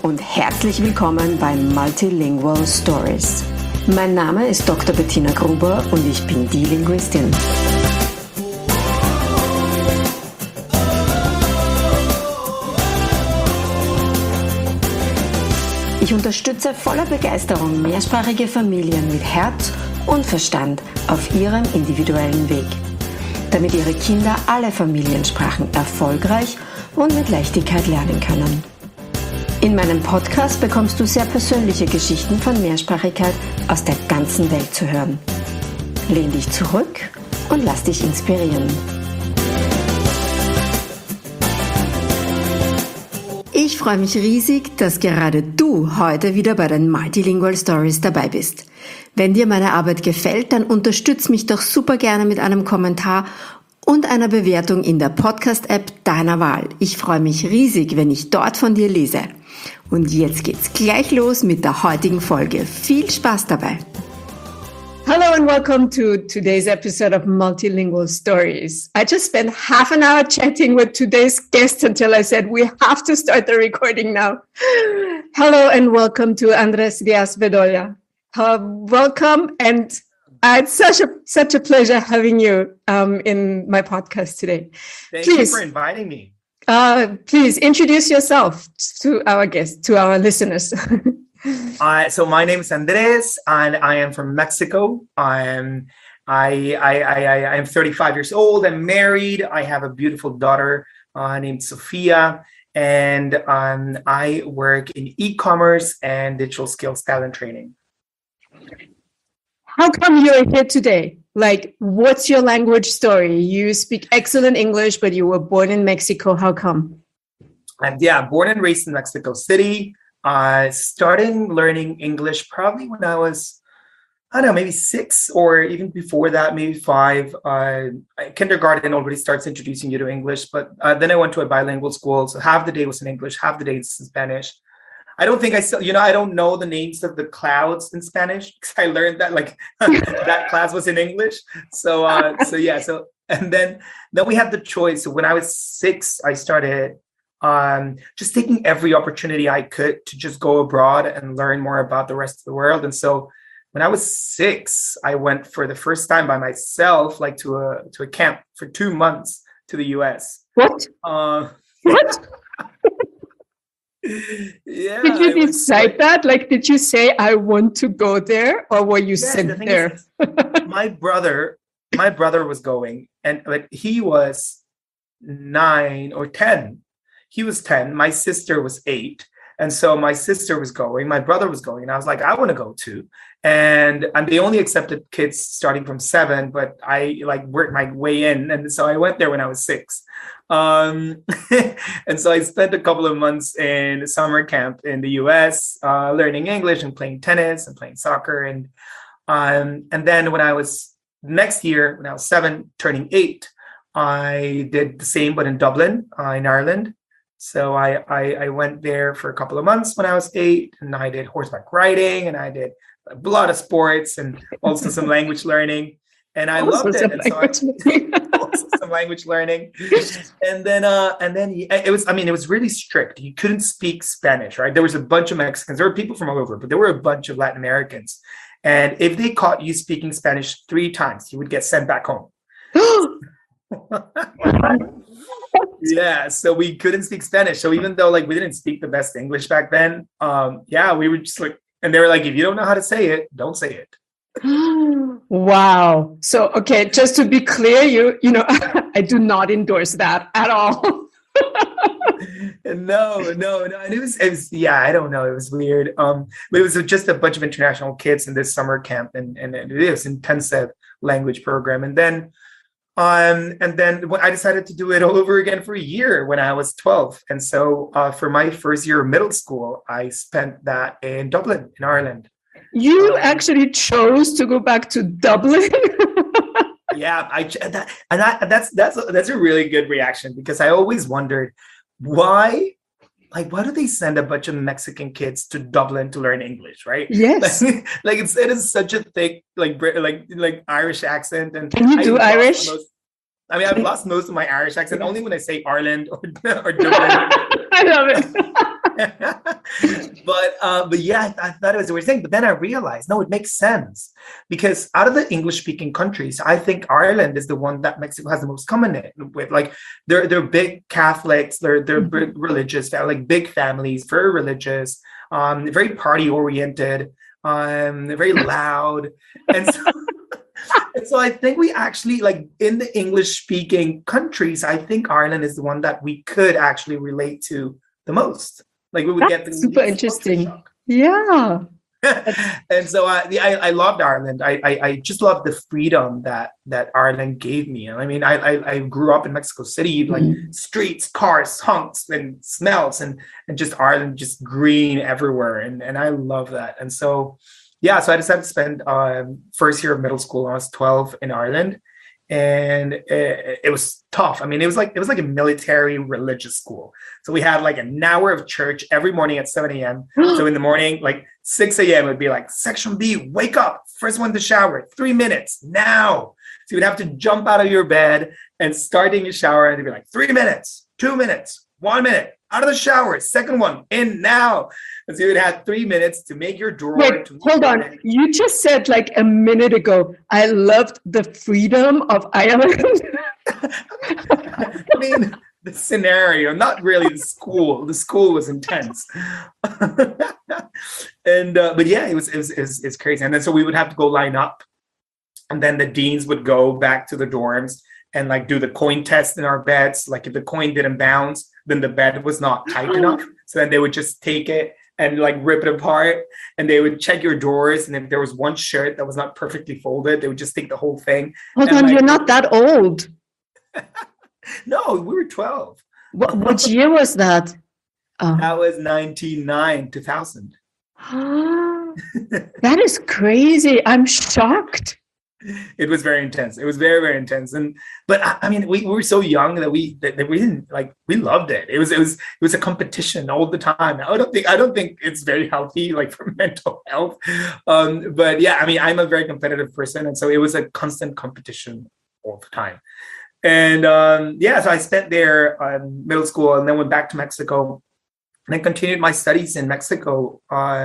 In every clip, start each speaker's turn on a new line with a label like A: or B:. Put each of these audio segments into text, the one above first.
A: und herzlich willkommen bei Multilingual Stories. Mein Name ist Dr. Bettina Gruber und ich bin die Linguistin. Ich unterstütze voller Begeisterung mehrsprachige Familien mit Herz und Verstand auf ihrem individuellen Weg, damit ihre Kinder alle Familiensprachen erfolgreich und mit Leichtigkeit lernen können. In meinem Podcast bekommst du sehr persönliche Geschichten von Mehrsprachigkeit aus der ganzen Welt zu hören. Lehn dich zurück und lass dich inspirieren. Ich freue mich riesig, dass gerade du heute wieder bei den Multilingual Stories dabei bist. Wenn dir meine Arbeit gefällt, dann unterstütz mich doch super gerne mit einem Kommentar und einer Bewertung in der Podcast-App deiner Wahl. Ich freue mich riesig, wenn ich dort von dir lese. Und jetzt geht's gleich los mit der heutigen Folge. Viel Spaß dabei! Hello and welcome to today's episode of Multilingual Stories. I just spent half an hour chatting with today's guest until I said we have to start the recording now. Hello and welcome to Andres Diaz Bedoya. Welcome, and it's such a pleasure having you in my podcast today.
B: Thank you for inviting me.
A: Please introduce yourself to our guests, to our listeners.
B: So my name is Andres, and I am from Mexico. I am 35 years old. I'm married. I have a beautiful daughter named Sophia, and I work in e-commerce and digital skills talent training.
A: How come you're here today? Like, what's your language story? You speak excellent English, but you were born in Mexico. How come?
B: Born and raised in Mexico City. Starting learning English probably when I was, maybe 6, or even before that, maybe 5. Kindergarten already starts introducing you to English, but then I went to a bilingual school. So half the day was in English, half the day was in Spanish. I don't think I don't know the names of the clouds in Spanish because I learned that that class was in English. So and then we had the choice. So when I was 6, I started just taking every opportunity I could to just go abroad and learn more about the rest of the world. And so when I was 6, I went for the first time by myself, to a camp for 2 months to the US.
A: What? What?
B: Yeah.
A: Did you decide that? Did you say, I want to go there, or were you sent there?
B: My brother was going, but he was 9 or 10. He was 10. My sister was 8. And so my sister was going, my brother was going, and I was like, I want to go too. And they only accepted kids starting from 7, but I worked my way in. And so I went there when I was 6. And so I spent a couple of months in a summer camp in the US, learning English and playing tennis and playing soccer. And then when I was 7, turning 8, I did the same, but in Dublin, in Ireland. So I went there for a couple of months when I was 8, and I did horseback riding, and I did a lot of sports and also some language learning, and I loved it. And so also some language learning, and then it was really strict. You couldn't speak Spanish, right? There was a bunch of Mexicans. There were people from all over, but there were a bunch of Latin Americans, and if they caught you speaking Spanish 3 times, you would get sent back home. Yeah, so we couldn't speak Spanish. So even though we didn't speak the best English back then, we were just and they were like, if you don't know how to say it, don't say it.
A: Wow. So, okay, just to be clear, I do not endorse that at all.
B: No. And it was I don't know. It was weird. But it was just a bunch of international kids in this summer camp, and it was intensive language program. And then I decided to do it all over again for a year when I was 12. And so for my first year of middle school, I spent that in Dublin, in Ireland.
A: You actually chose to go back to Dublin?
B: Yeah, that's a really good reaction, because I always wondered why do they send a bunch of Mexican kids to Dublin to learn English, right?
A: Yes.
B: It is such a thick, Irish accent. And
A: can you do Irish?
B: I've lost most of my Irish accent only when I say Ireland or Dublin.
A: I love it.
B: But yeah, I thought it was a weird thing. But then I realized, no, it makes sense because out of the English-speaking countries, I think Ireland is the one that Mexico has the most common with. Like they're big Catholics, they're big religious, like big families, very religious, very party oriented, very loud, and so. And so I think we actually, like in the English speaking countries, I think Ireland is the one that we could actually relate to the most. Like we would get the
A: super interesting. Yeah.
B: And so I loved Ireland. I just loved the freedom that Ireland gave me. I mean, I grew up in Mexico City, like streets, cars, honks, and smells, and just Ireland, just green everywhere, and I love that. And so. Yeah, so I decided to spend first year of middle school when I was 12 in Ireland, and it was tough. I mean, it was like a military religious school. So we had like an hour of church every morning at 7 a.m. So in the morning, like 6 a.m. would be like section B, wake up, first one to shower, 3 minutes now. So you'd have to jump out of your bed and start in your shower, and it'd be like 3 minutes, 2 minutes, 1 minute. Out of the shower, second one, in now. And so you would have 3 minutes to make your drawer.
A: Wait, hold on. You just said like a minute ago, I loved the freedom of Ireland.
B: I mean, the scenario, not really the school. The school was intense. And but yeah, it was crazy. And then so we would have to go line up. And then the deans would go back to the dorms and like do the coin test in our beds. Like if the coin didn't bounce, then the bed was not tight enough. So then they would just take it and like rip it apart, and they would check your drawers. And if there was one shirt that was not perfectly folded, they would just take the whole thing.
A: Hold on, like, you're not that old.
B: No, we were 12.
A: What year was that?
B: That was 1999, 2000.
A: That is crazy. I'm shocked.
B: It was very intense. It was very, very intense. But I mean, we were so young that we didn't like, we loved it. It was a competition all the time. I don't think it's very healthy, like for mental health. But yeah, I mean, I'm a very competitive person. And so it was a constant competition all the time. And yeah, so I spent there middle school and then went back to Mexico and I continued my studies in Mexico.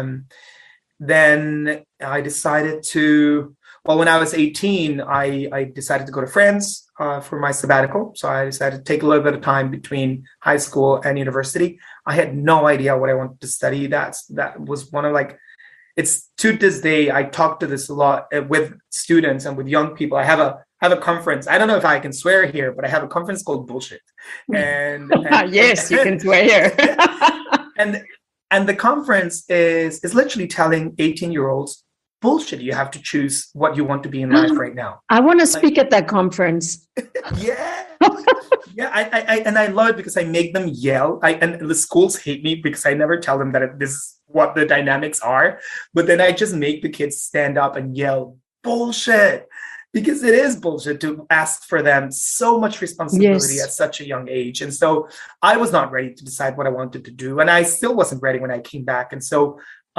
B: Then I decided to, well, when I was 18, I decided to go to France for my sabbatical. So I decided to take a little bit of time between high school and university. I had no idea what I wanted to study. That was one of like, it's to this day, I talk to this a lot with students and with young people. I have a conference. I don't know if I can swear here, but I have a conference called Bullshit. And
A: yes, you can swear here.
B: and the conference is literally telling 18-year-olds, bullshit, you have to choose what you want to be in life right now.
A: I want to speak at that conference.
B: Yeah. Yeah, I love it because I make them yell. And the schools hate me because I never tell them that this is what the dynamics are. But then I just make the kids stand up and yell, bullshit. Because it is bullshit to ask for them so much responsibility at such a young age. And so I was not ready to decide what I wanted to do. And I still wasn't ready when I came back. And so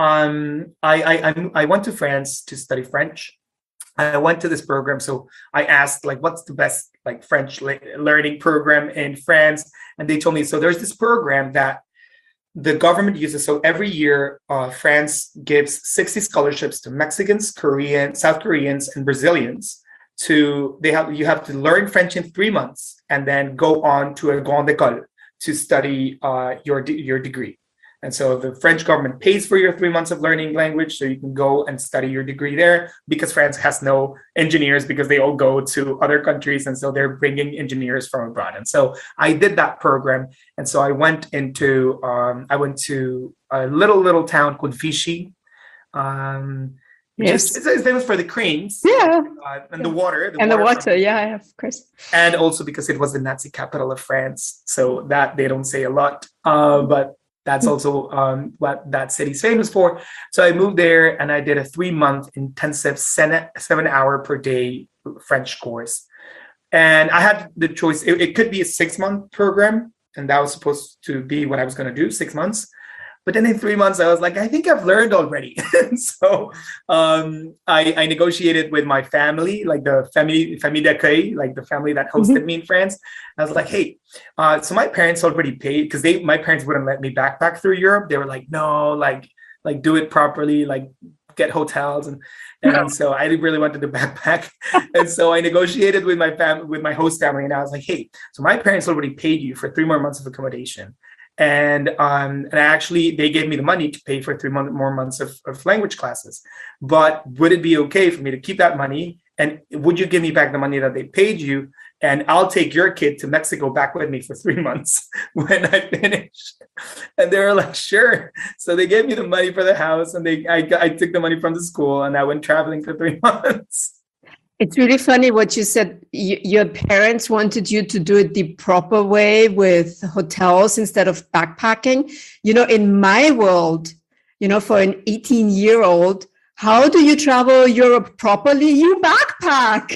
B: I went to France to study French. I went to this program. So I asked, like, what's the best like French learning program in France? And they told me, so there's this program that the government uses. So every year, France gives 60 scholarships to Mexicans, South Koreans, and Brazilians. You have to learn French in 3 months and then go on to a grande école to study your degree. And so the French government pays for your 3 months of learning language, so you can go and study your degree there, because France has no engineers because they all go to other countries. And so they're bringing engineers from abroad. And so I did that program. And so I went to a little town called Vichy.
A: Yes.
B: It's famous for the cranes.
A: Yeah.
B: And the water.
A: The water, yeah, of course.
B: And also because it was the Nazi capital of France. So that they don't say a lot. But that's also what that city's famous for. So I moved there and I did a 3-month intensive 7-hour per day French course. And I had the choice. It could be a 6-month program. And that was supposed to be what I was going to do, 6 months. But then in 3 months, I was like, I think I've learned already. So I negotiated with my family, like the famille d'accueil, like the family that hosted me in France. I was like, hey, so my parents already paid because my parents wouldn't let me backpack through Europe. They were like, no, like do it properly, like get hotels and so I really wanted to backpack. And so I negotiated with my host family, and I was like, hey, so my parents already paid you for 3 more months of accommodation. And actually they gave me the money to pay for 3 more months of language classes. But would it be okay for me to keep that money? And would you give me back the money that they paid you? And I'll take your kid to Mexico back with me for 3 months when I finish. And they were like, sure. So they gave me the money for the house, and I took the money from the school, and I went traveling for 3 months.
A: It's really funny what you said. Your parents wanted you to do it the proper way with hotels instead of backpacking. In my world, for an 18-year-old, how do you travel Europe properly? You backpack.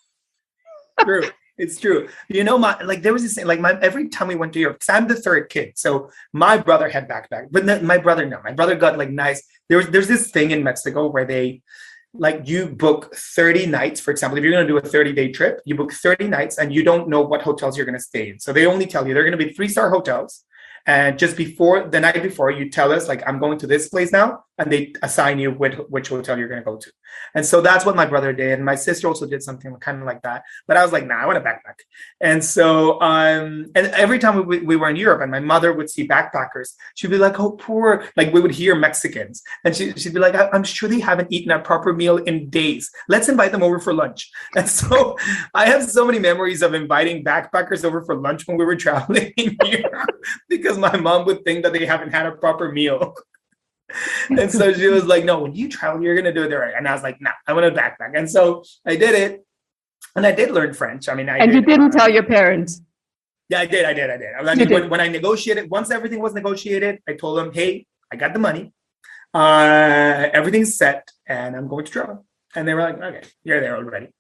B: True. It's true. There was this thing, every time we went to Europe, because I'm the third kid. So my brother had backpack, but my brother, no. My brother got nice. There's this thing in Mexico where they, you book 30 nights. For example, if you're going to do a 30-day trip, you book 30 nights and you don't know what hotels you're going to stay in. So they only tell you they're going to be 3-star hotels. And just the night before, you tell us, I'm going to this place now, and they assign you which hotel you're going to go to. And so that's what my brother did. And my sister also did something kind of like that. But I was like, nah, I want a backpack. And so, and every time we were in Europe and my mother would see backpackers, she'd be like, oh, poor, we would hear Mexicans. And she'd be like, I'm sure they haven't eaten a proper meal in days. Let's invite them over for lunch. And so I have so many memories of inviting backpackers over for lunch when we were traveling in Europe, because my mom would think that they haven't had a proper meal. And so she was like, no, when you travel, you're going to do it right. And I was like, nah, I want a backpack. And so I did it. And I did learn French.
A: You didn't tell your parents?
B: Yeah, I did. When I negotiated, once everything was negotiated, I told them, hey, I got the money. Everything's set and I'm going to travel. And they were like, okay, you're there already.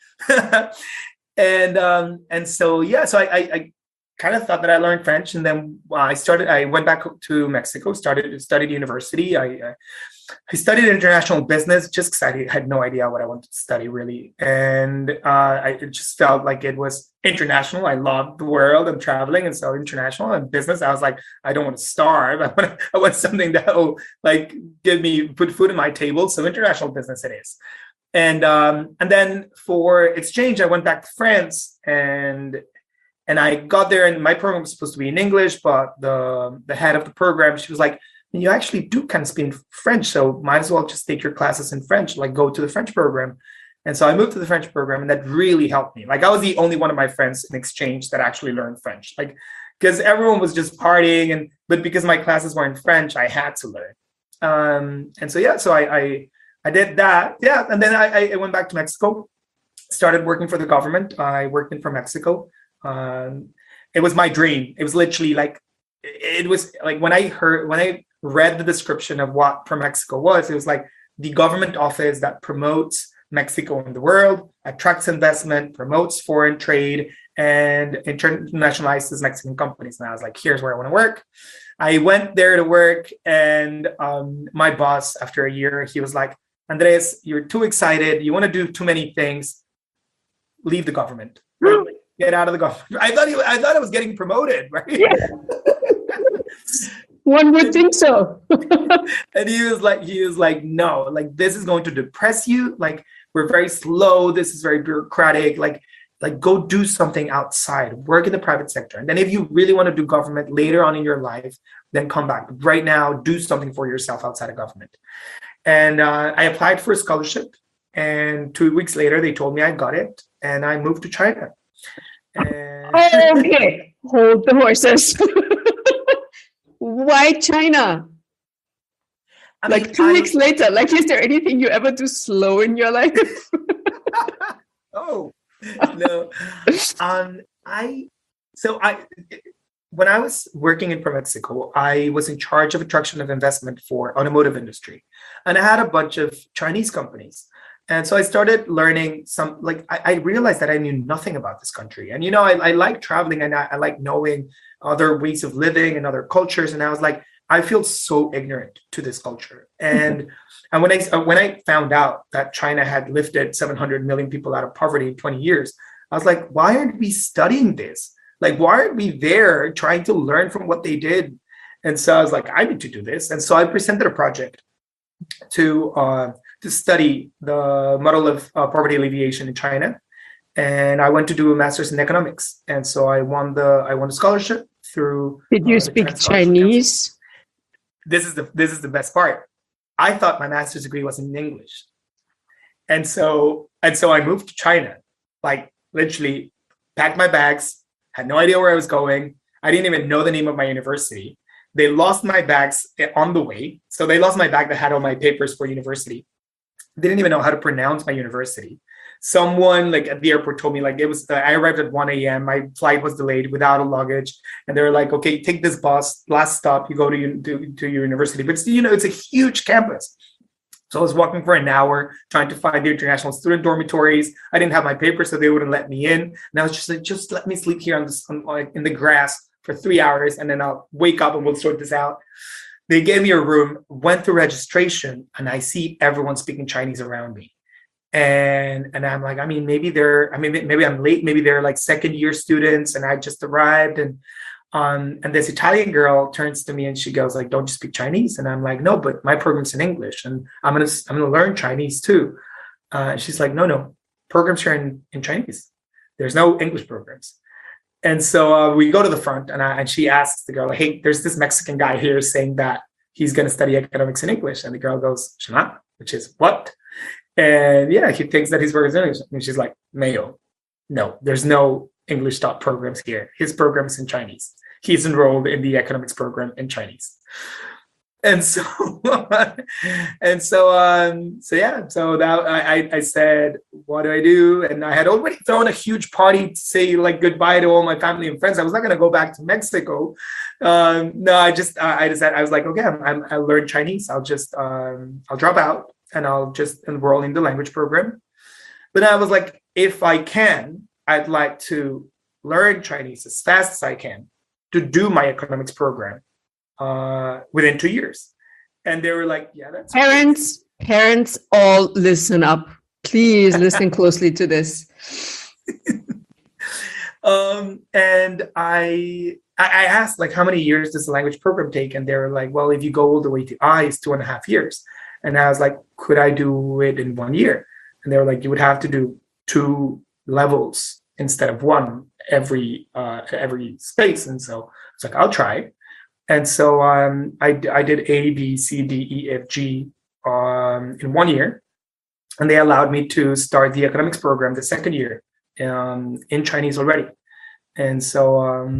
B: And so, yeah, so I kind of thought that I learned French, and then I went back to Mexico, studied university. I studied international business just because I had no idea what I wanted to study really. And it just felt like it was international. I loved the world and traveling, and so international and business. I was like, I don't want to starve. I want something that will put food on my table. So international business it is. And then for exchange, I went back to France, and I got there, and my program was supposed to be in English, but the head of the program, she was like, you actually do kind of speak French, so might as well just take your classes in French, go to the French program. And so I moved to the French program, and that really helped me. I was the only one of my friends in exchange that actually learned French, because everyone was just partying, but because my classes were in French, I had to learn. And so, yeah, so I did that. Yeah. And then I went back to Mexico, started working for the government. I worked in for Mexico. It was my dream. It was literally when I read the description of what ProMexico was, it was like the government office that promotes Mexico in the world, attracts investment, promotes foreign trade, and internationalizes Mexican companies. And I was like, here's where I want to work. I went there to work, and my boss, after a year, he was like, Andres, you're too excited. You want to do too many things. Leave the government. Get out of the government. I thought I was getting promoted, right? Yeah.
A: One would think so.
B: And he was like, no, this is going to depress you. We're very slow. This is very bureaucratic. Go do something outside, work in the private sector. And then if you really want to do government later on in your life, then come back. But right now, do something for yourself outside of government. And I applied for a scholarship. And 2 weeks later, they told me I got it. And I moved to China.
A: Okay, hold the horses. Why China? 2 weeks later, is there anything you ever do slow in your life?
B: Oh, no. When I was working in ProMexico, I was in charge of attraction of investment for automotive industry. And I had a bunch of Chinese companies. And so I started learning I realized that I knew nothing about this country. And, I like traveling, and I like knowing other ways of living and other cultures. And I was like, I feel so ignorant to this culture. And and when I found out that China had lifted 700 million people out of poverty in 20 years, I was like, why aren't we studying this? Like, why aren't we there trying to learn from what they did? And so I was like, I need to do this. And so I presented a project to study the model of poverty alleviation in China. And I went to do a master's in economics. And so I won the scholarship through.
C: Did you speak Chinese?
B: This is the best part. I thought my master's degree was in English. And so I moved to China, like literally packed my bags, had no idea where I was going. I didn't even know the name of my university. They lost my bags on the way. So they lost my bag that had all my papers for university. They didn't even know how to pronounce my university. Someone like at the airport told me like it was, I arrived at 1 a.m. My flight was delayed without a luggage. And they were like, okay, take this bus, last stop, you go to your university. But it's a huge campus. So I was walking for an hour trying to find the international student dormitories. I didn't have my papers, so they wouldn't let me in. And I was just like, just let me sleep here in the grass for 3 hours, and then I'll wake up and we'll sort this out. They gave me a room, went through registration, and I see everyone speaking Chinese around me. And I'm like, maybe I'm late. Maybe they're like second year students and I just arrived. And this Italian girl turns to me and she goes like, don't you speak Chinese? And I'm like, no, but my program's in English and I'm going to learn Chinese too. She's like, no, programs are in Chinese. There's no English programs. And so we go to the front and she asks the girl, like, hey, there's this Mexican guy here saying that he's going to study economics in English. And the girl goes, Shana, which is what? And yeah, he thinks that his program is in English. And she's like, Mayo, no, there's no English taught programs here. His program is in Chinese. He's enrolled in the economics program in Chinese. And so, so that I said, what do I do? And I had already thrown a huge party to say like goodbye to all my family and friends. I was not going to go back to Mexico. No, I decided, I was like, okay, I learned Chinese. I'll drop out and I'll just enroll in the language program. But I was like, if I can, I'd like to learn Chinese as fast as I can to do my economics program within 2 years. And they were like, yeah, that's
C: parents all listen up. Please listen closely to this.
B: And I asked like, how many years does the language program take? And they were like, well, if you go all the way to I, it's 2.5 years. And I was like, could I do it in 1 year? And they were like, you would have to do 2 levels instead of 1 every space. And so it's like, I'll try. And so I did A, B, C, D, E, F, G in 1 year. And they allowed me to start the economics program the second year in Chinese already. And so,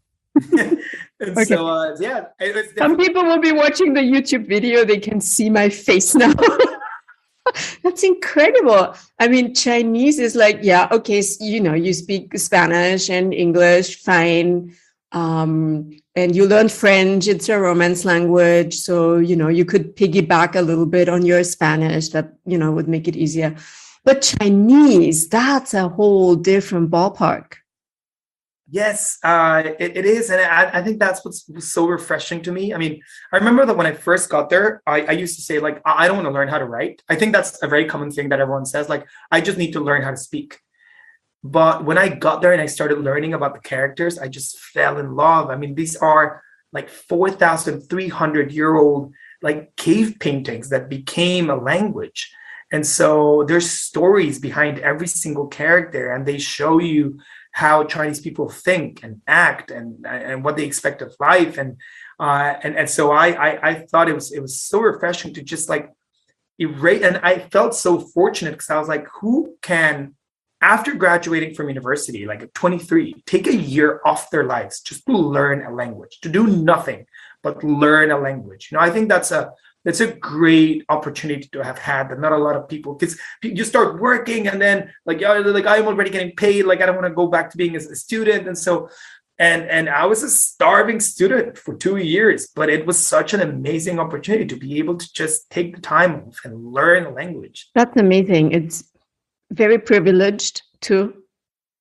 B: yeah.
C: Some people will be watching the YouTube video. They can see my face now. That's incredible. I mean, Chinese is like, yeah, okay, you speak Spanish and English, fine. And you learn French, it's a Romance language. So, you could piggyback a little bit on your Spanish that, would make it easier. But Chinese, that's a whole different ballpark.
B: Yes, it is. And I think that's what's so refreshing to me. I mean, I remember that when I first got there, I used to say, like, I don't want to learn how to write. I think that's a very common thing that everyone says, like, I just need to learn how to speak. But when I got there and I started learning about the characters, I just fell in love. I mean, these are like 4,300-year-old like cave paintings that became a language. And so there's stories behind every single character, and they show you how Chinese people think and act and what they expect of life. And so I thought it was so refreshing to just like erase. And I felt so fortunate because I was like, who can, after graduating from university, like at 23, take a year off their lives just to learn a language, to do nothing but learn a language? I think that's a great opportunity to have had that not a lot of people, because you start working and then like I'm already getting paid, like I don't want to go back to being a student. And so and I was a starving student for 2 years, but it was such an amazing opportunity to be able to just take the time off and learn a language.
C: That's amazing. It's very privileged too.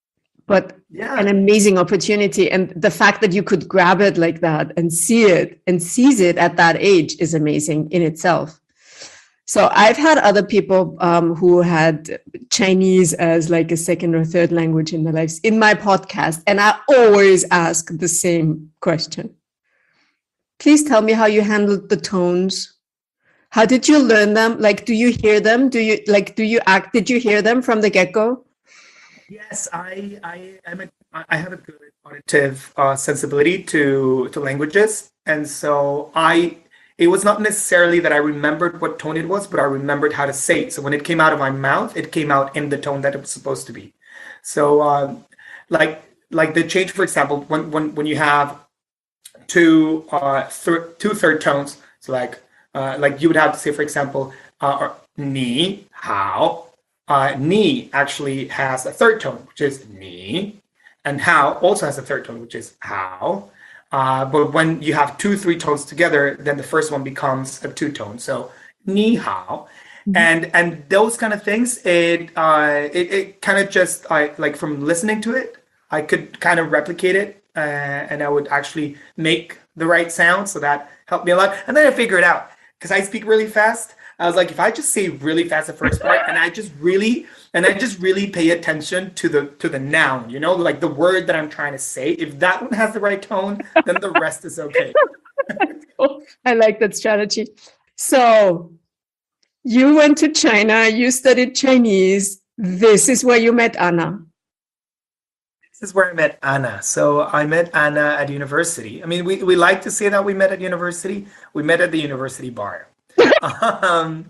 C: but
B: Yeah.
C: an amazing opportunity. And the fact that you could grab it like that and see it and seize it at that age is amazing in itself. So I've had other people who had Chinese as like a second or third language in their lives in my podcast. And I always ask the same question. Please tell me how you handled the tones. How did you learn them? Like, do you hear them? Did you hear them from the get-go?
B: Yes, I have a good auditive sensibility to languages. And so it was not necessarily that I remembered what tone it was, but I remembered how to say it. So when it came out of my mouth, it came out in the tone that it was supposed to be. So like the change, for example, when you have two third tones, so like you would have to say, for example, ni hao. Ni actually has a third tone, which is ni, and hao also has a third tone, which is hao. But when you have 2-3 tones together, then the first one becomes a 2-tone. So ni hao, and those kind of things. It kind of just like from listening to it, I could kind of replicate it, and I would actually make the right sound. So that helped me a lot. And then I figured it out because I speak really fast. I was like, if I just say really fast the first part, and I just really pay attention to the noun, you know, like the word that I'm trying to say. If that one has the right tone, then the rest is okay.
C: I like that strategy. So you went to China, you studied Chinese. This is where you met Anna.
B: This is where I met Anna. So I met Anna at university. I mean, we like to say that we met at university. We met at the university bar. So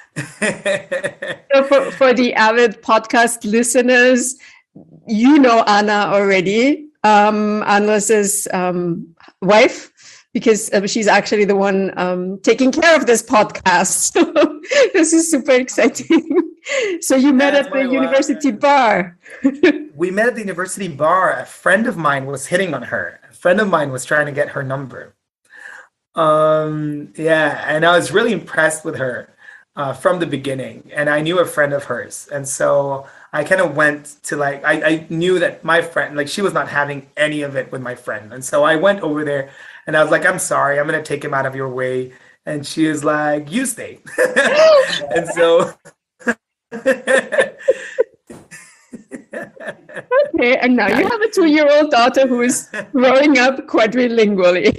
C: for the avid podcast listeners, you know Anna already, Anna's wife, because she's actually the one taking care of this podcast. So this is super exciting. So you met at the university bar.
B: We met at the university bar. A friend of mine was hitting on her. A friend of mine was trying to get her number. Yeah, and I was really impressed with her from the beginning, and I knew a friend of hers, and so I kind of went to like I knew that my friend, like, she was not having any of it with my friend, and so I went over there and I was like, I'm sorry, I'm gonna take him out of your way, and she was like, you stay. And so
C: okay, and now you have a 2-year-old daughter who is growing up quadrilingually.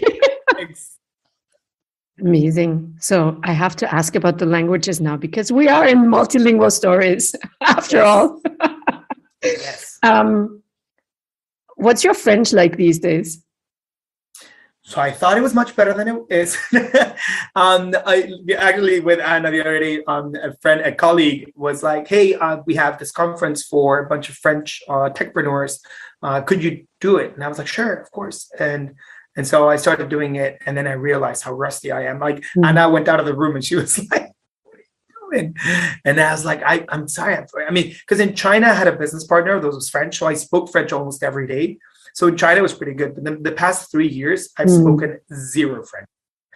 C: Amazing. So I have to ask about the languages now, because we are in multilingual stories after all.
B: Yes.
C: What's your French like these days?
B: So I thought it was much better than it is. I actually, with Anna the other day, a colleague was like, hey, we have this conference for a bunch of French techpreneurs. Could you do it? And I was like, sure, of course. And so I started doing it, and then I realized how rusty I am. Like, Anna went out of the room and she was like, what are you doing? And I was like, I'm sorry. I mean, because in China, I had a business partner that was French. So I spoke French almost every day. So in China, it was pretty good. But then the past 3 years, I've spoken zero French.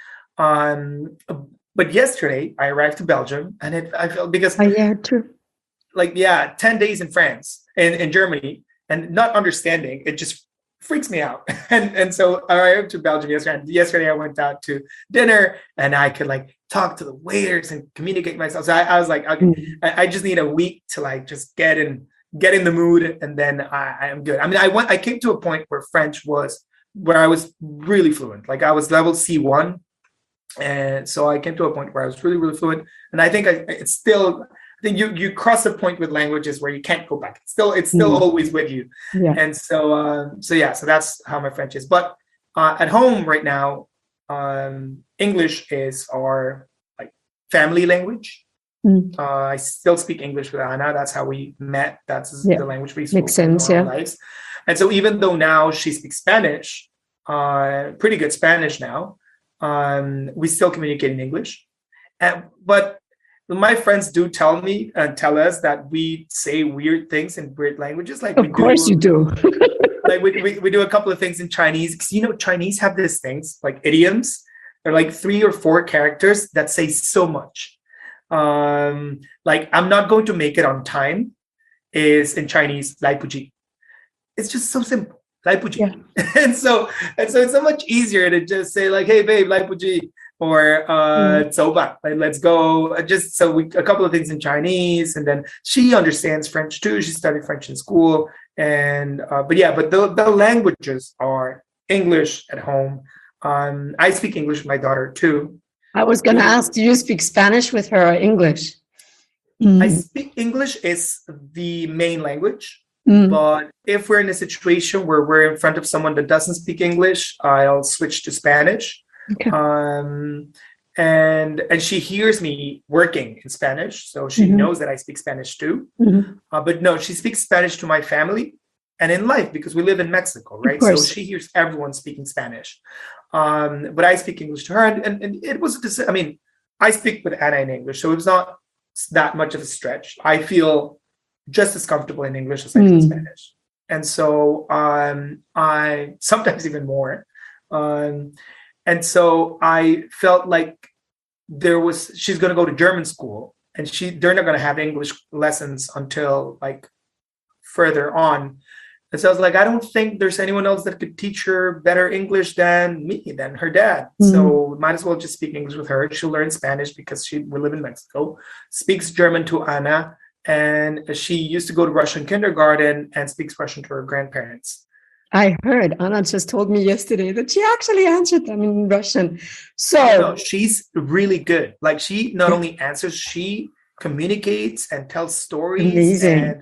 B: But yesterday, I arrived to Belgium, and I felt, because
C: true.
B: 10 days in France and in Germany, and not understanding, it just freaks me out. And so I arrived to Belgium yesterday. And yesterday I went out to dinner, and I could like talk to the waiters and communicate myself. So I was like, okay, I just need a week to like just get in the mood, and then I am good. I mean, I came to a point where French was where I was really fluent. Like, I was level C1. And so I came to a point where I was really, really fluent. And I think it's still, I think you cross a point with languages where you can't go back. It's still always with you. Yeah. And so that's how my French is. But at home right now, English is our like family language. I still speak English with Anna. That's how we met. That's the language we spoke in our lives. And so even though now she speaks Spanish, pretty good Spanish now, we still communicate in English. But my friends do tell us that we say weird things in weird languages. Like,
C: of course you do.
B: Like we do a couple of things in Chinese, because Chinese have these things like idioms. They're like 3 or 4 characters that say so much. Like, I'm not going to make it on time is in Chinese, 来不及. it's just so simple. Laipuji.
C: Yeah.
B: and so it's so much easier to just say like, hey babe, Laipuji, or Zoba, like, let's go. Just so a couple of things in Chinese, and then she understands French too. She studied French in school, and but the languages are English at home. I speak English with my daughter too.
C: I was going to ask, do you speak Spanish with her or English?
B: I speak English is the main language, but if we're in a situation where we're in front of someone that doesn't speak English, I'll switch to Spanish.
C: Okay.
B: And she hears me working in Spanish, so she knows that I speak Spanish too. But no, she speaks Spanish to my family and in life because we live in Mexico, right? So she hears everyone speaking Spanish. But I speak English to her, and it was, I mean, I speak with Anna in English, so it was not that much of a stretch. I feel just as comfortable in English as I do in Spanish. And so I sometimes even more. And so I felt like she's going to go to German school, and they're not going to have English lessons until like further on. And so I was like, I don't think there's anyone else that could teach her better English than her dad. So might as well just speak English with her. She'll learn Spanish because we live in Mexico, speaks German to Anna, and she used to go to Russian kindergarten and speaks Russian to her grandparents.
C: I heard Anna just told me yesterday that she actually answered them in Russian. So
B: no, she's really good. Like, she not only answers, she communicates and tells stories.
C: Amazing.
B: And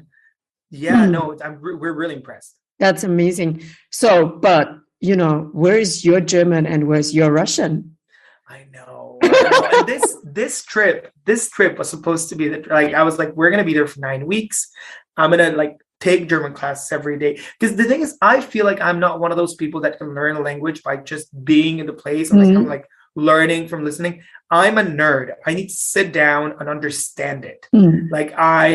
B: we're really impressed.
C: That's amazing. So, but where's your German and where's your Russian?
B: I know. And this trip was supposed to be I was like, we're gonna be there for 9 weeks. I'm gonna take German classes every day. Because the thing is, I feel like I'm not one of those people that can learn a language by just being in the place and I'm like learning from listening. I'm a nerd. I need to sit down and understand it. Like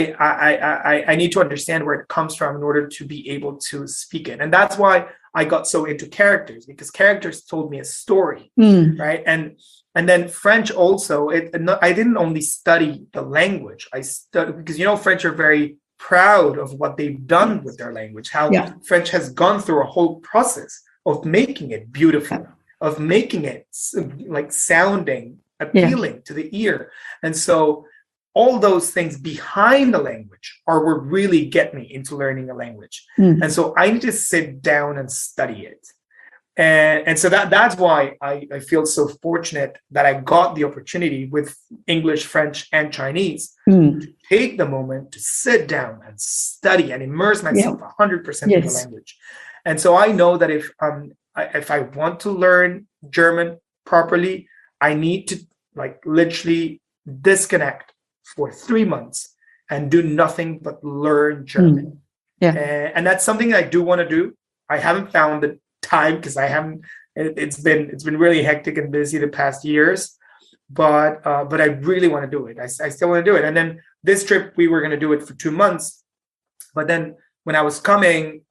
B: I need to understand where it comes from in order to be able to speak it. And that's why I got so into characters, because characters told me a story, right? And then French also, I didn't only study the language. I studied, because French are very proud of what they've done with their language, how French has gone through a whole process of making it beautiful, of making it like sounding appealing to the ear. And so all those things behind the language are what really get me into learning a language. And so I need to sit down and study it. And so that's why I feel so fortunate that I got the opportunity with English, French, and Chinese to take the moment to sit down and study and immerse myself 100% in the language. And so I know that if I want to learn German properly, I need to literally disconnect for 3 months and do nothing but learn German. And that's something I do want to do. I haven't found the time because it's been really hectic and busy the past years, but I really want to do it. I still want to do it. And then this trip, we were going to do it for 2 months, but then when I was coming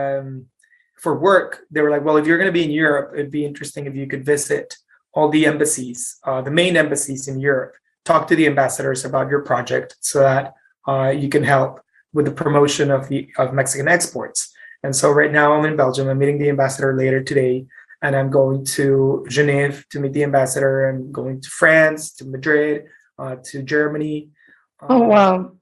B: for work, they were like, well, if you're going to be in Europe, it'd be interesting if you could visit all the embassies, the main embassies in Europe, talk to the ambassadors about your project so that you can help with the promotion of Mexican exports. And so right now I'm in Belgium. I'm meeting the ambassador later today, and I'm going to Geneva to meet the ambassador. I'm going to France, to Madrid, to Germany.
C: Oh, wow.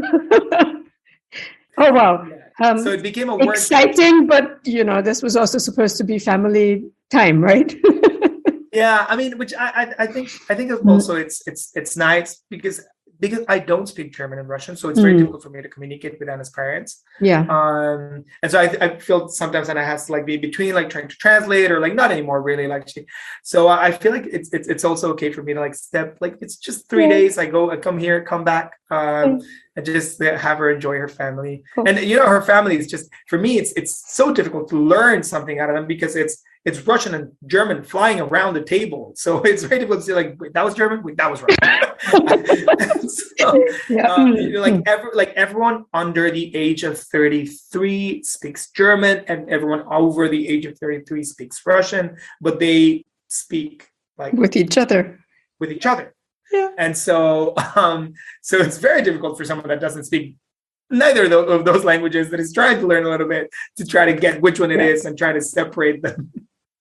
C: Oh, wow.
B: So it became a
C: exciting, but this was also supposed to be family time, right?
B: Yeah, I mean, which I think also it's nice because I don't speak German and Russian, so it's very difficult for me to communicate with Anna's parents.
C: Yeah.
B: And so I feel sometimes Anna has to be between trying to translate or not anymore really so I feel like it's also okay for me to step it's just 3 days. I come here, come back, and just have her enjoy her family. Cool. And her family is just, for me, it's so difficult to learn something out of them because it's Russian and German flying around the table. So it's very difficult to say wait, that was German, wait, that was Russian. So, everyone under the age of 33 speaks German, and everyone over the age of 33 speaks Russian, but they speak
C: with each other.
B: Yeah. And so it's very difficult for someone that doesn't speak neither of those languages, that is trying to learn a little bit to try to get which one it is and try to separate them.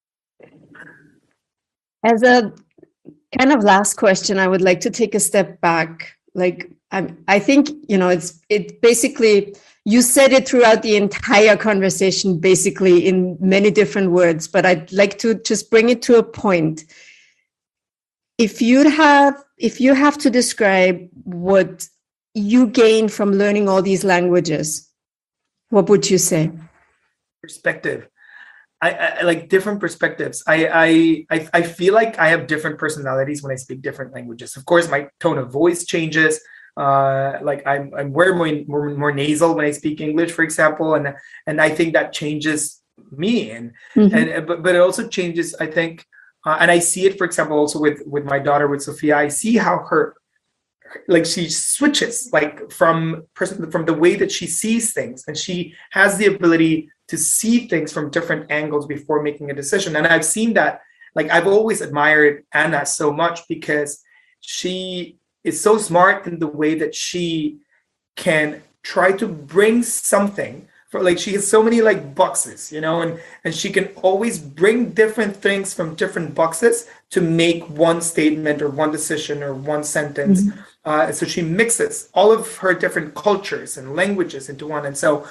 C: As a kind of last question, I would like to take a step back. Like, I think, it basically, you said it throughout the entire conversation, basically in many different words, but I'd like to just bring it to a point. If you have to describe what you gain from learning all these languages, what would you say?
B: Perspective. I like different perspectives. I feel like I have different personalities when I speak different languages. Of course, my tone of voice changes. Like I'm more nasal when I speak English, for example, and I think that changes me. And but it also changes, I think, and I see it, for example, also with my daughter, with Sophia. I see how she switches like from the way that she sees things, and she has the ability to see things from different angles before making a decision. And I've seen that, like, I've always admired Anna so much because she is so smart in the way that she can try to bring something for, like, she has so many like boxes, and she can always bring different things from different boxes to make one statement or one decision or one sentence. So she mixes all of her different cultures and languages into one. And so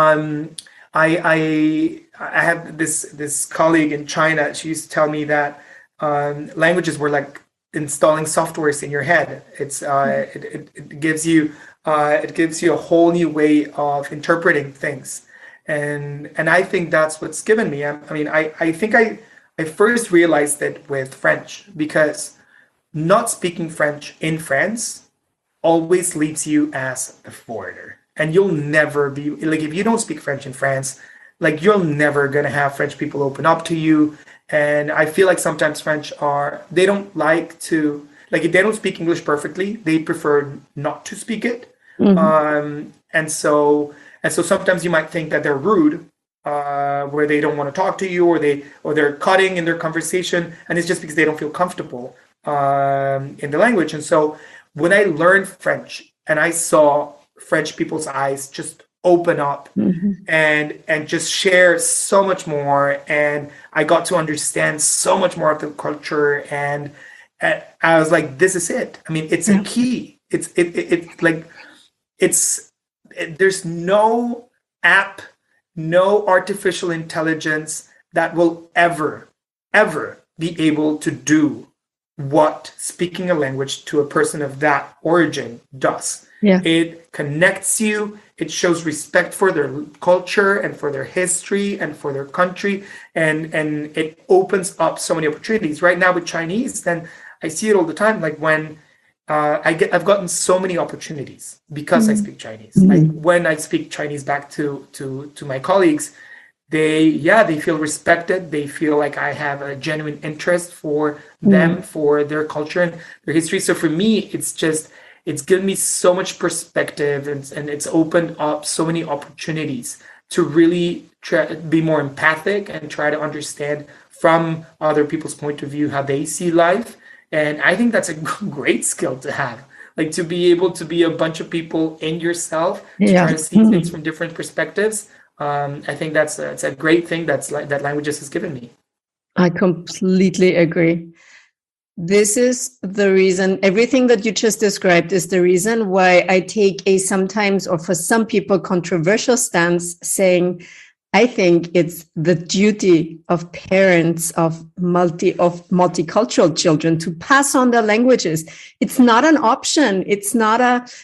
B: I have this colleague in China. She used to tell me that languages were like installing softwares in your head. It's it gives you a whole new way of interpreting things, and I think that's what's given me. I think I first realized it with French, because not speaking French in France always leaves you as a foreigner. And you'll never be, like, if you don't speak French in France, like, you're never going to have French people open up to you. And I feel like sometimes they don't like to, like, if they don't speak English perfectly, they prefer not to speak it. And so sometimes you might think that they're rude, where they don't want to talk to you, or they're cutting in their conversation. And it's just because they don't feel comfortable in the language. And so when I learned French and I saw French people's eyes just open up and just share so much more, and I got to understand so much more of the culture, and I was like, this is it. I mean, it's a key. There's no app, no artificial intelligence that will ever be able to do what speaking a language to a person of that origin does. It connects you. It shows respect for their culture and for their history and for their country, and it opens up so many opportunities. Right now with Chinese, then I see it all the time. Like, when I've gotten so many opportunities because I speak Chinese. Like, when I speak Chinese back to my colleagues, they feel respected. They feel like I have a genuine interest for them, for their culture and their history. So for me, it's given me so much perspective, and it's opened up so many opportunities to really try to be more empathic and try to understand from other people's point of view how they see life. And I think that's a great skill to have, like, to be able to be a bunch of people in yourself, to try to see things from different perspectives. I think it's a great thing that languages has given me.
C: I completely agree. This is the reason, everything that you just described is the reason why I take a sometimes, or for some people, controversial stance, saying I think it's the duty of parents of multicultural children to pass on their languages. It's not an option. It's not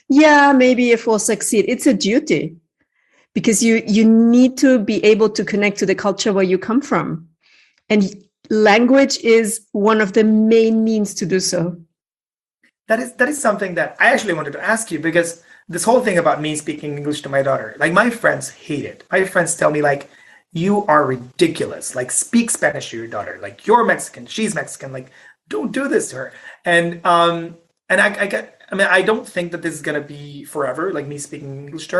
C: maybe if we'll succeed. It's a duty, because you need to be able to connect to the culture where you come from. And language is one of the main means to do so.
B: That is something that I actually wanted to ask you, because this whole thing about me speaking English to my daughter, like, my friends hate it. My friends tell me, like, you are ridiculous. Like, speak Spanish to your daughter. Like, you're Mexican, she's Mexican. Like, don't do this to her. And I don't think that this is gonna be forever, like, me speaking English to her.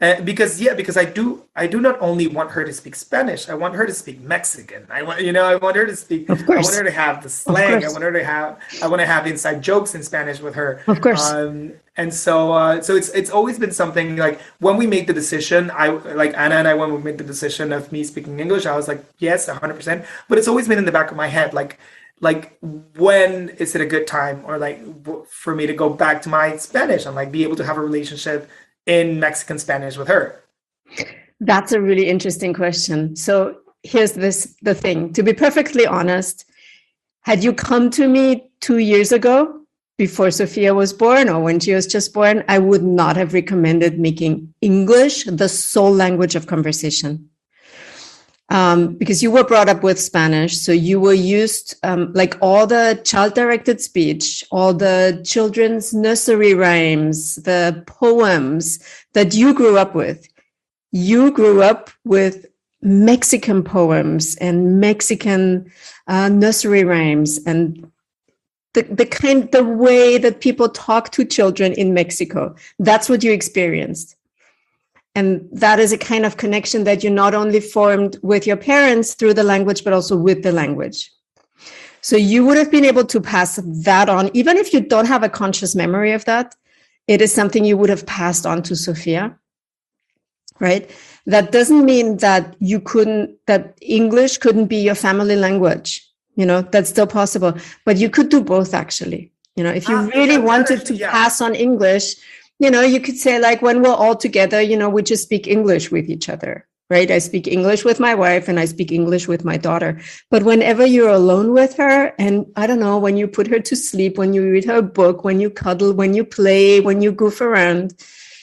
B: Because I do not only want her to speak Spanish, I want her to speak Mexican. I want her to speak,
C: Of course.
B: I want her to have the slang. I want to have inside jokes in Spanish with her.
C: Of course.
B: And so it's always been something like when we made the decision, like Anna and I, when we made the decision of me speaking English, I was like, yes, 100%. But it's always been in the back of my head, like when is it a good time, or like for me to go back to my Spanish and like be able to have a relationship in Mexican Spanish with her?
C: That's a really interesting question. So here's the thing. To be perfectly honest, had you come to me 2 years ago, before Sophia was born or when she was just born, I would not have recommended making English the sole language of conversation. Because you were brought up with Spanish, so you were used, like all the child-directed speech, all the children's nursery rhymes, the poems that you grew up with. You grew up with Mexican poems and Mexican nursery rhymes and the way that people talk to children in Mexico. That's what you experienced. And that is a kind of connection that you not only formed with your parents through the language, but also with the language. So you would have been able to pass that on, even if you don't have a conscious memory of that. It is something you would have passed on to Sophia, right? That doesn't mean that that English couldn't be your family language. That's still possible, but you could do both actually. If you really wanted to pass on English, you could say like when we're all together, we just speak English with each other, right? I speak English with my wife and I speak English with my daughter. But whenever you're alone with her, and I don't know, when you put her to sleep, when you read her a book, when you cuddle, when you play, when you goof around,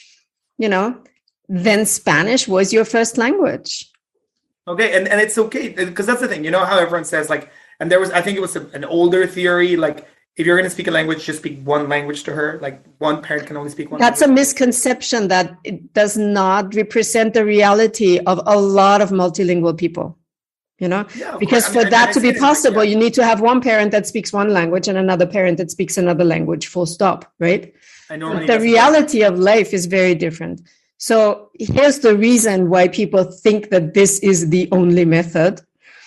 C: then Spanish was your first language.
B: Okay. And it's okay, because that's the thing, how everyone says like, and I think it was an older theory, like if you're going to speak a language, just speak one language to her. Like one parent can only speak one
C: language. That's a misconception that it does not represent the reality of a lot of multilingual people, because for that to be possible, you need to have one parent that speaks one language and another parent that speaks another language, full stop, right? The reality of life is very different. So here's the reason why people think that this is the only method.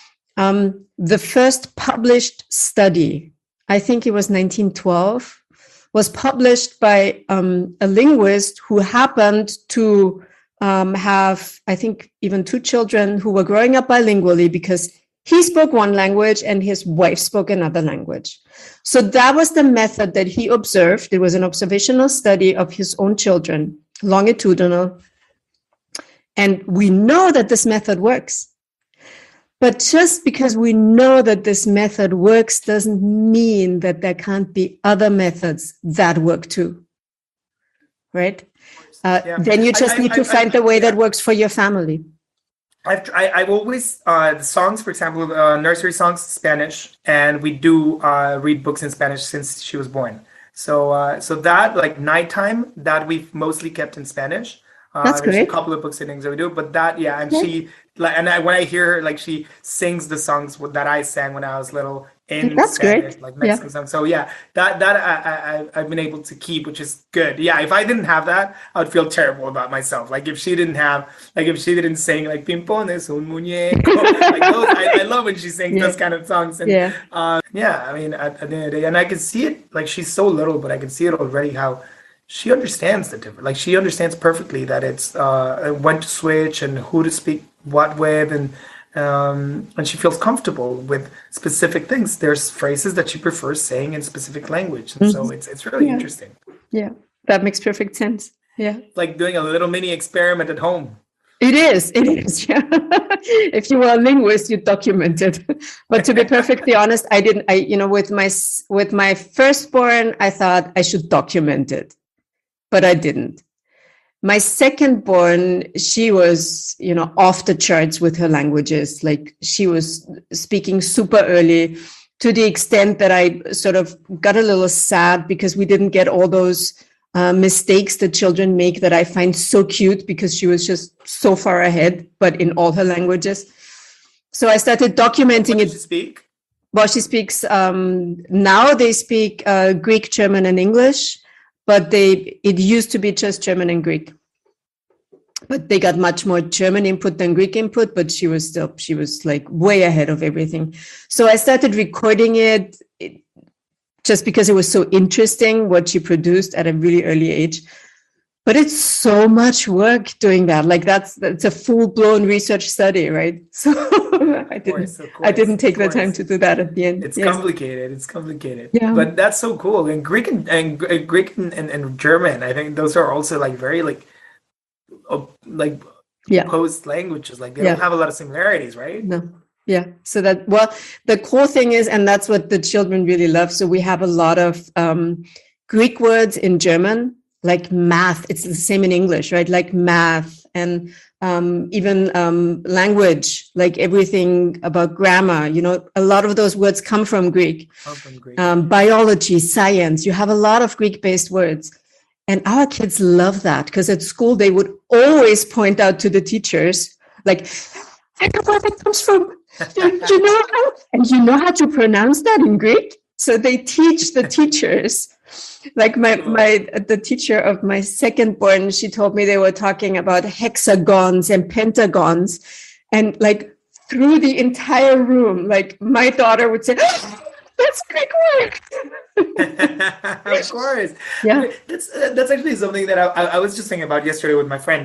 C: The first published study, I think it was 1912, was published by a linguist who happened to have, I think, even 2 children who were growing up bilingually because he spoke one language and his wife spoke another language. So that was the method that he observed. It was an observational study of his own children, longitudinal. And we know that this method works. But just because we know that this method works doesn't mean that there can't be other methods that work too, right? Then you just need to find the way that works for your family.
B: I've always, the songs, for example, nursery songs, Spanish, and we do read books in Spanish since she was born. So that, like nighttime, that we've mostly kept in Spanish.
C: That's
B: there's
C: great.
B: A couple of books and things that we do, but that, and she, like, when I hear her, like, she sings the songs that I sang when I was little in
C: That's
B: Spanish,
C: great.
B: like Mexican songs. So I've been able to keep, which is good. Yeah, if I didn't have that, I would feel terrible about myself. Like if she didn't sing like Pimpón es un muñeco, like those, I love when she sings those kind of songs. And I mean, at the end of the day, and I can see it, like she's so little, but I can see it already how she understands the difference. Like she understands perfectly that it's when to switch and who to speak what with, and she feels comfortable with specific things. There's phrases that she prefers saying in specific language, and so it's really interesting.
C: Yeah, that makes perfect sense. Yeah,
B: like doing a little mini experiment at home.
C: It is. Yeah. If you were a linguist, you document it. But to be perfectly honest, I didn't. With my firstborn, I thought I should document it, but I didn't. My second-born, she was, off the charts with her languages. Like she was speaking super early, to the extent that I sort of got a little sad because we didn't get all those mistakes that children make that I find so cute, because she was just so far ahead, but in all her languages. So I started documenting it.
B: What does she speak?
C: Well, she speaks, now they speak Greek, German, and English. But it used to be just German and Greek. but they got much more German input than Greek input, but she was like way ahead of everything. So I started recording it just because it was so interesting what she produced at a really early age. But it's so much work doing that. Like that's a full-blown research study, right? So I didn't take the time to do that at the end.
B: It's complicated. It's complicated.
C: Yeah.
B: But that's so cool. And Greek and German, I think those are also like very opposed languages. Like they don't have a lot of similarities, right?
C: No. Yeah. So the cool thing is, and that's what the children really love. So we have a lot of Greek words in German, like math. It's the same in English, right? Like math and even language, like everything about grammar. You know, a lot of those words come from Greek. Biology, science. You have a lot of Greek-based words. And our kids love that because at school, they would always point out to the teachers, like, I know where that comes from. You know how to pronounce that in Greek? So they teach the teachers. Like the teacher of my second born, she told me they were talking about hexagons and pentagons, and like through the entire room, like my daughter would say, oh, "That's a Greek word."
B: Of course,
C: yeah.
B: That's actually something that I was just thinking about yesterday with my friend.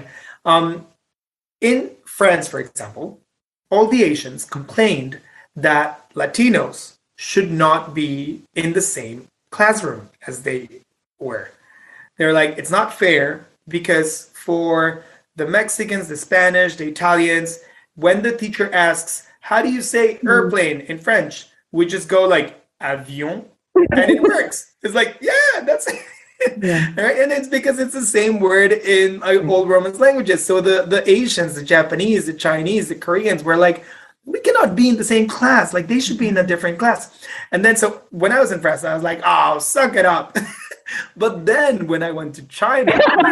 B: In France, for example, all the Asians complained that Latinos should not be in the same classroom as they were. They're like, it's not fair because for the Mexicans, the Spanish, the Italians, when the teacher asks, how do you say airplane in French? We just go like avion and it works. It's like, yeah, that's it. Yeah. Right? And it's because it's the same word in old Romance languages. So the Asians, the Japanese, the Chinese, the Koreans were like, we cannot be in the same class. Like they should be in a different class. And then so when I was in France, I was like, oh, suck it up. But then when I went to China,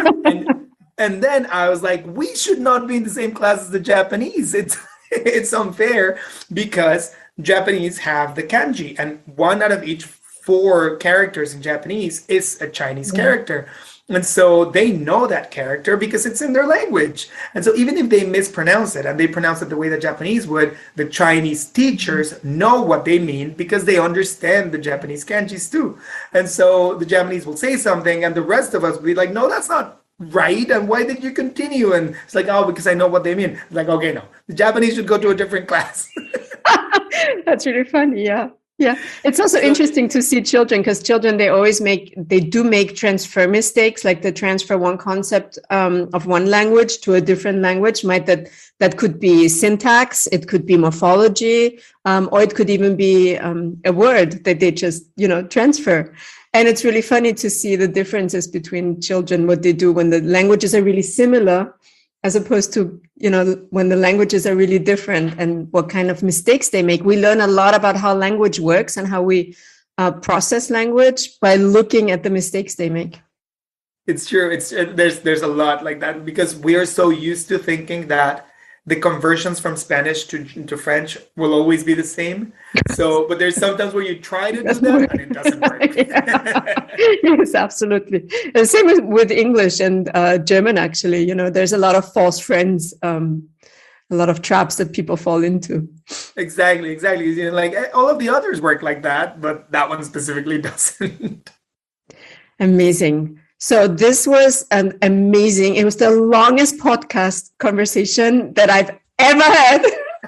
B: and then I was like, we should not be in the same class as the Japanese. It's unfair because Japanese have the kanji, and one out of each 4 characters in Japanese is a Chinese character. And so they know that character because it's in their language. And so even if they mispronounce it and they pronounce it the way the Japanese would, the Chinese teachers know what they mean because they understand the Japanese kanjis too. And so the Japanese will say something and the rest of us will be like, no, that's not right. And why did you continue? And it's like, oh, because I know what they mean. Like, okay, no, the Japanese should go to a different class.
C: That's really funny. Yeah. Yeah, it's also interesting to see children because children, they do make transfer mistakes, like the transfer one concept of one language to a different language. That could be syntax, it could be morphology, or it could even be a word that they just, transfer. And it's really funny to see the differences between children, what they do when the languages are really similar, as opposed to, when the languages are really different and what kind of mistakes they make. We learn a lot about how language works and how we process language by looking at the mistakes they make.
B: It's true. There's a lot like that because we are so used to thinking that the conversions from Spanish to French will always be the same. So, but there's sometimes where you try to do that and it doesn't work.
C: Yes, absolutely. The same with English and German, actually. There's a lot of false friends, a lot of traps that people fall into.
B: Exactly. Like all of the others work like that, but that one specifically doesn't. Amazing.
C: So this was it was the longest podcast conversation that I've ever had.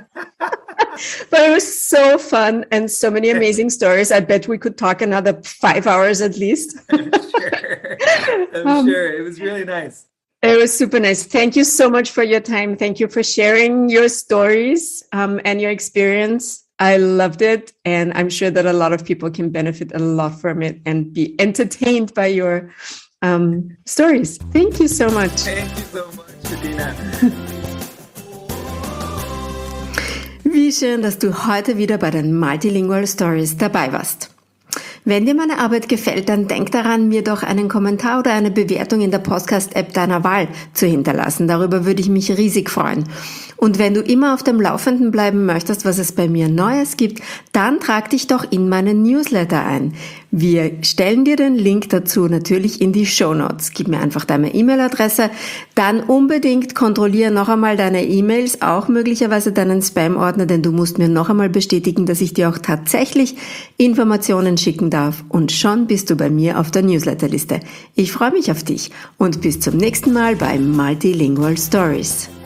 C: But it was so fun and so many amazing stories. I bet we could talk another 5 hours at least.
B: I'm sure. It was really nice.
C: It was super nice. Thank you so much for your time. Thank you for sharing your stories and your experience. I loved it. And I'm sure that a lot of people can benefit a lot from it and be entertained by your stories. Thank you so much.
B: Thank you so much, Adina.
A: Wie schön, dass du heute wieder bei den Multilingual Stories dabei warst. Wenn dir meine Arbeit gefällt, dann denk daran, mir doch einen Kommentar oder eine Bewertung in der Podcast-App deiner Wahl zu hinterlassen. Darüber würde ich mich riesig freuen. Und wenn du immer auf dem Laufenden bleiben möchtest, was es bei mir Neues gibt, dann trag dich doch in meinen Newsletter ein. Wir stellen dir den Link dazu natürlich in die Shownotes. Gib mir einfach deine E-Mail-Adresse, dann unbedingt kontrolliere noch einmal deine E-Mails, auch möglicherweise deinen Spam-Ordner, denn du musst mir noch einmal bestätigen, dass ich dir auch tatsächlich Informationen schicken darf. Und schon bist du bei mir auf der Newsletterliste. Ich freue mich auf dich und bis zum nächsten Mal bei Multilingual Stories.